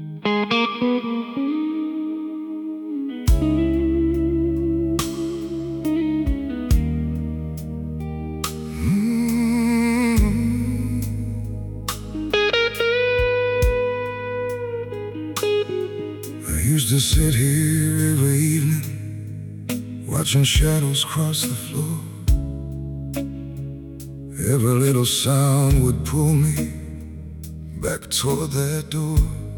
I used to sit here every evening, watching shadows cross the floor. Every little sound would pull me back toward that door.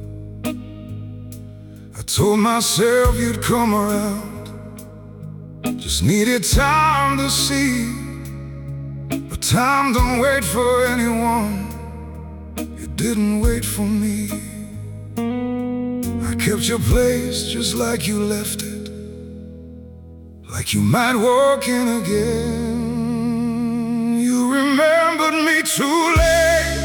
I told myself you'd come around, just needed time to see. But time don't wait for anyone, it didn't wait for me. I kept your place just like you left it, like you might walk in again. You remembered me too late,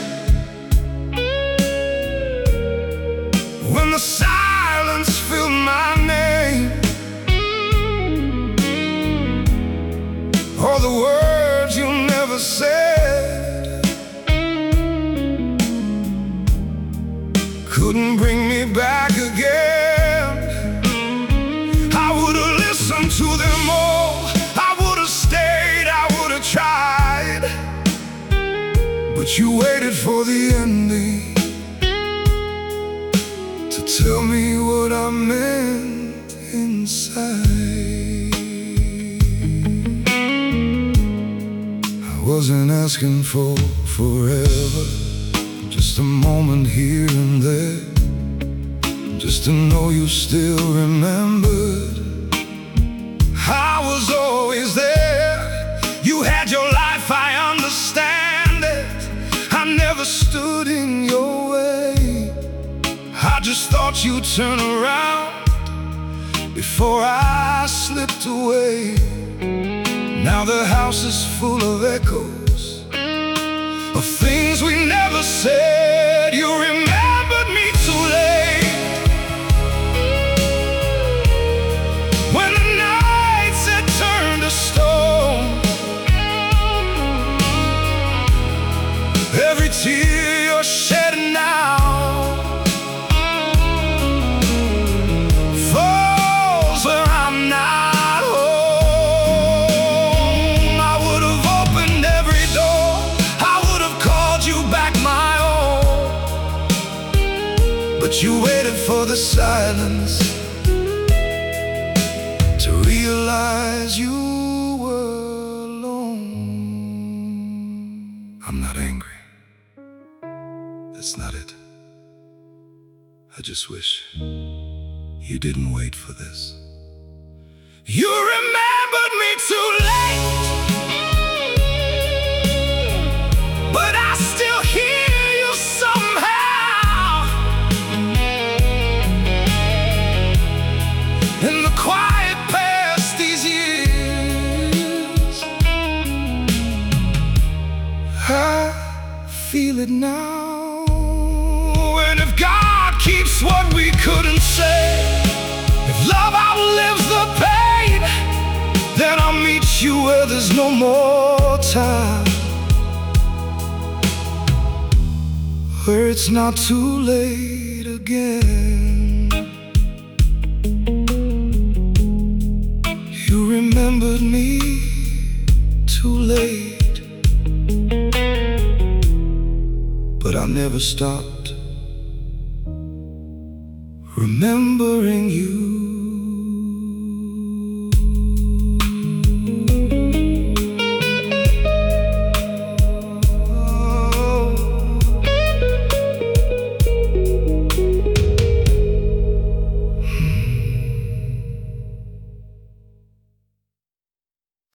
when the silence filled my name. All the words you never said couldn't bring me back again. I would've listened to them all, I would've stayed, I would've tried. But you waited for the ending to tell me what I meant inside. I wasn't asking for forever, just a moment here and there, just to know you still remembered. I was always there, you had your life, I understand it. I never stood in your way, I just thought you'd turn around before I slipped away. Now the house is full of echoes of things we never said. You remembered me too late, when the nights had turned to stone. Every tear you're shedding now falls where I'm not home. I would've opened every door, I would've called you back my own. But you waited for the silence to realize you were alone. I'm not angry, that's not it. I just wish you didn't wait for this. You remembered me too late, but I still hear you somehow in the quiet past these years. I feel it now. And if God keeps what we couldn't say, if love outlives the pain, then I'll meet you where there's no more time, where it's not too late again. You remembered me too late, but I never stopped remembering you.